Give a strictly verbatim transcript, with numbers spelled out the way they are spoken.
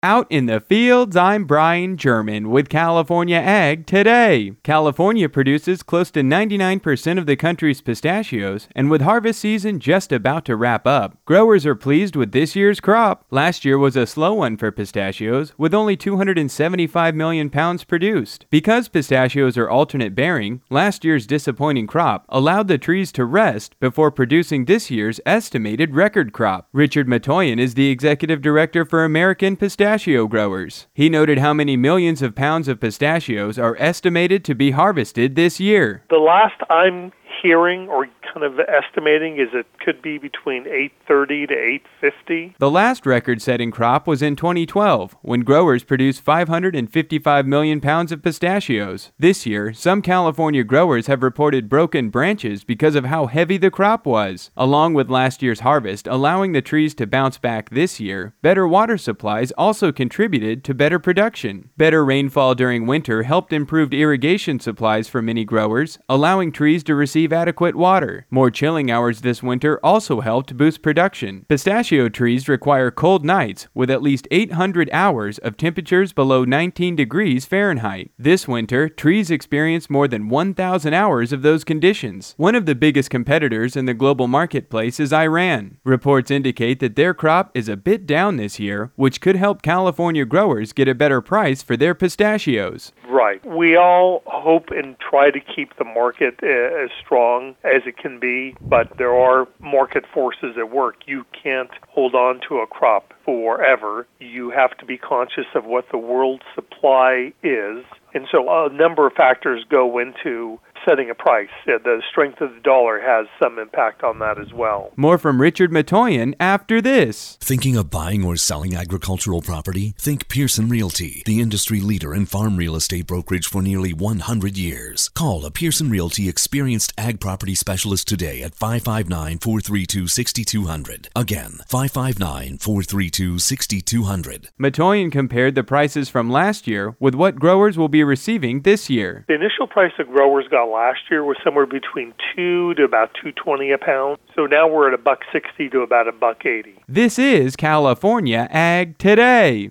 Out in the fields, I'm Brian German with California Ag Today. California produces close to ninety-nine percent of the country's pistachios, and with harvest season just about to wrap up, growers are pleased with this year's crop. Last year was a slow one for pistachios, with only two hundred seventy-five million pounds produced. Because pistachios are alternate bearing, last year's disappointing crop allowed the trees to rest before producing this year's estimated record crop. Richard Matoyan is the executive director for American Pistachio growers. He noted how many millions of pounds of pistachios are estimated to be harvested this year. The last I'm hearing or kind of estimating is it could be between eight thirty to eight fifty. The last record-setting crop was in twenty twelve, when growers produced five hundred fifty-five million pounds of pistachios. This year, some California growers have reported broken branches because of how heavy the crop was. Along with last year's harvest allowing the trees to bounce back this year, better water supplies also contributed to better production. Better rainfall during winter helped improve irrigation supplies for many growers, allowing trees to receive adequate water. More chilling hours this winter also helped boost production. Pistachio trees require cold nights with at least eight hundred hours of temperatures below nineteen degrees Fahrenheit. This winter, trees experienced more than one thousand hours of those conditions. One of the biggest competitors in the global marketplace is Iran. Reports indicate that their crop is a bit down this year, which could help California growers get a better price for their pistachios. Right. We all hope and try to keep the market uh, as strong as it can be, but there are market forces at work. You can't hold on to a crop forever. You have to be conscious of what the world supply is. And so a number of factors go into setting a price. The strength of the dollar has some impact on that as well. More from Richard Matoyan after this. Thinking of buying or selling agricultural property? Think Pearson Realty, the industry leader in farm real estate brokerage for nearly one hundred years. Call a Pearson Realty experienced ag property specialist today at five five nine, four three two, six two zero zero. Again, five five nine, four three two, six two zero zero. Matoyan compared the prices from last year with what growers will be receiving this year. The initial price that growers got last year was somewhere between two to about two twenty a pound. So now we're at a buck sixty to about a buck eighty. This is California Ag Today.